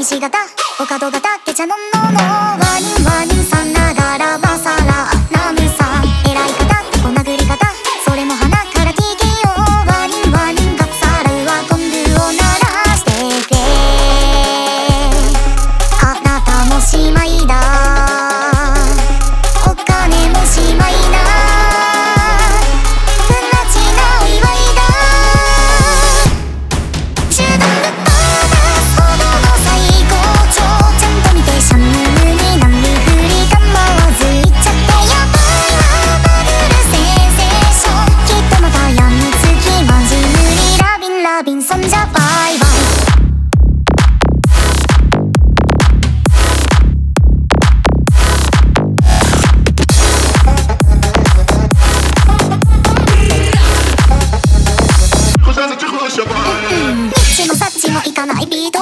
にし型お角型ケチャノンノのワニワニさんながらバサラナムさん偉い方お殴り方それも鼻から聞けよワニワニがさらうはコングを鳴らしてくれあなたもしまいだお金もしまいだプラチナお祝いだ中段ぶっ放すほどの最高潮ちゃんと見てシャンムに何振り構わずいっちゃってやばいわバグるセンセーションきっとまたやみつきマジ無理ラビンラビンそんじゃバイバイニッチもサッチもいかないビート